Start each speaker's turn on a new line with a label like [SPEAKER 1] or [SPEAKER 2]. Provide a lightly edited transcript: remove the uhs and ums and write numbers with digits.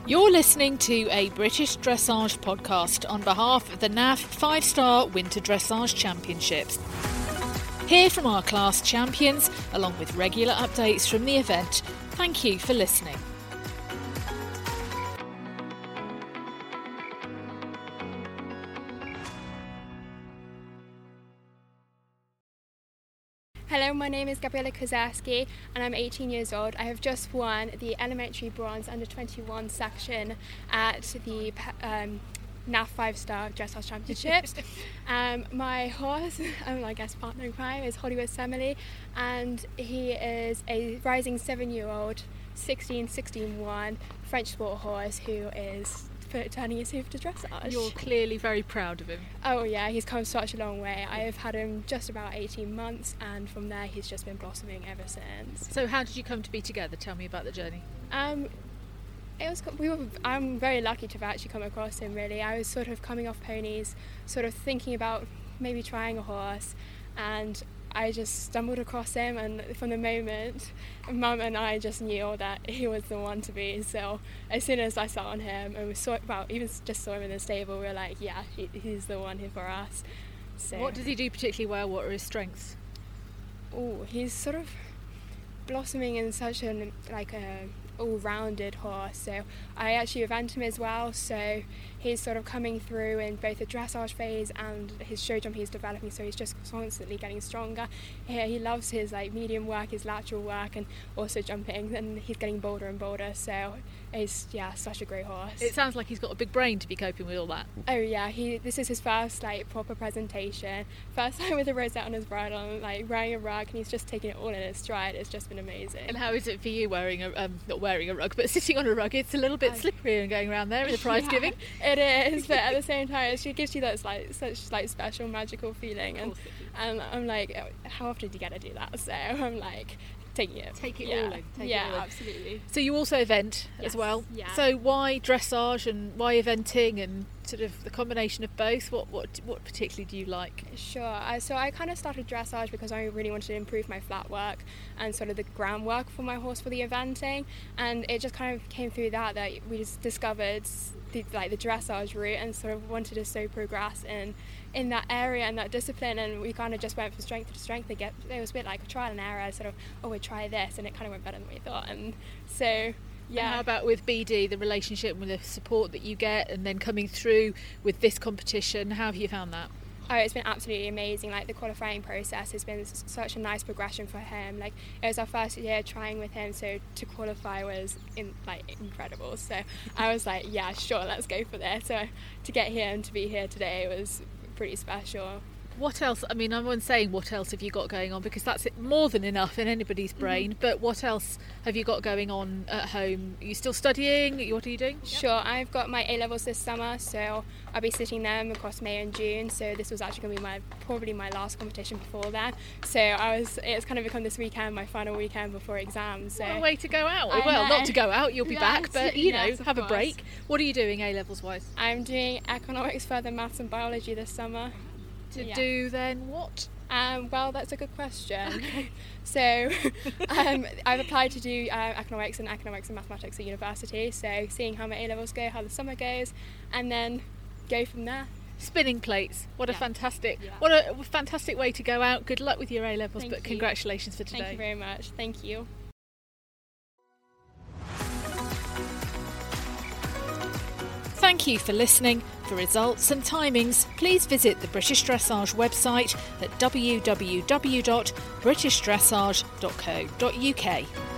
[SPEAKER 1] You're listening to a British Dressage podcast on behalf of the NAF 5-Star Winter Dressage Championships. Hear from our class champions, along with regular updates from the event. Thank you for listening.
[SPEAKER 2] Hello, my name is Gabriela Kozarski and I'm 18 years old. I have just won the elementary bronze under 21 section at the NAF 5-Star Dressage Championships. My horse, I guess partner in crime, is Hollywood Semele, and he is a rising 7-year-old, 16-1 French sport horse who is turning his hoof to dressage.
[SPEAKER 1] You're clearly very proud of him.
[SPEAKER 2] Oh yeah, he's come such a long way. I have had him just about 18 months and from there he's just been blossoming ever since.
[SPEAKER 1] So how did you come to be together? Tell me about the journey.
[SPEAKER 2] I'm very lucky to have actually come across him, really. I was sort of coming off ponies, sort of thinking about maybe trying a horse, and I just stumbled across him, and from the moment, Mum and I just knew that he was the one to be. So as soon as I saw on him and even just saw him in the stable, we were like, yeah, he's the one for us. So
[SPEAKER 1] what does he do particularly well? What are his strengths?
[SPEAKER 2] Oh, he's sort of blossoming in such a all-rounded horse. So I actually event him as well, so he's sort of coming through in both the dressage phase and his show jump he's developing, so he's just constantly getting stronger. He loves his medium work, his lateral work, and also jumping, and he's getting bolder and bolder, so he's such a great horse.
[SPEAKER 1] It sounds like he's got a big brain to be coping with all that.
[SPEAKER 2] Oh yeah, this is his first proper presentation, first time with a rosette on his bridle, wearing a rug, and he's just taking it all in his stride. It's just been amazing.
[SPEAKER 1] And how is it for you not wearing a rug, but sitting on a rug? It's a little bit slippery and going around there in the prize giving.
[SPEAKER 2] It is, but at the same time, it gives you that such special magical feeling, and I'm like, how often do you get to do that? So I'm like, take it all in. Absolutely.
[SPEAKER 1] So you also event as well.
[SPEAKER 2] Yeah.
[SPEAKER 1] So why dressage and why eventing, and sort of the combination of both? What particularly do you like?
[SPEAKER 2] Sure. So I kind of started dressage because I really wanted to improve my flat work and sort of the groundwork for my horse for the eventing, and it just kind of came through that we just discovered the dressage route and sort of wanted to so progress in that area and that discipline, and we kind of just went from strength to strength. It was a bit like a trial and error, sort of, we'll try this, and it kind of went better than we thought, and so yeah.
[SPEAKER 1] And how about with BD, the relationship with the support that you get, and then coming through with this competition, how have you found that?
[SPEAKER 2] Oh, it's been absolutely amazing. The qualifying process has been such a nice progression for him. It was our first year trying with him, so to qualify was incredible. So I was like, yeah, sure, let's go for this. So to get here and to be here today was pretty special.
[SPEAKER 1] What else? I mean, everyone's saying, what else have you got going on? Because that's more than enough in anybody's brain. But what else have you got going on at home? Are you still studying? What are you doing?
[SPEAKER 2] Sure, I've got my A-levels this summer, so I'll be sitting them across May and June. So this was actually going to be probably my last competition before that. So it's kind of become this weekend, my final weekend before exams. So
[SPEAKER 1] what a way to go out. Well, not to go out, you'll be back, but have a break. What are you doing A-levels wise?
[SPEAKER 2] I'm doing economics, further maths and biology this summer.
[SPEAKER 1] Do then what?
[SPEAKER 2] Well, that's a good question. Okay. So I've applied to do economics and mathematics at university, so seeing how my A-levels go, how the summer goes, and then go from there.
[SPEAKER 1] Spinning plates. What a fantastic way to go out. Good luck with your A-levels.
[SPEAKER 2] Thank you.
[SPEAKER 1] Congratulations for today.
[SPEAKER 2] Thank you very much. Thank you.
[SPEAKER 1] Thank you for listening. For results and timings, please visit the British Dressage website at www.britishdrassage.co.uk.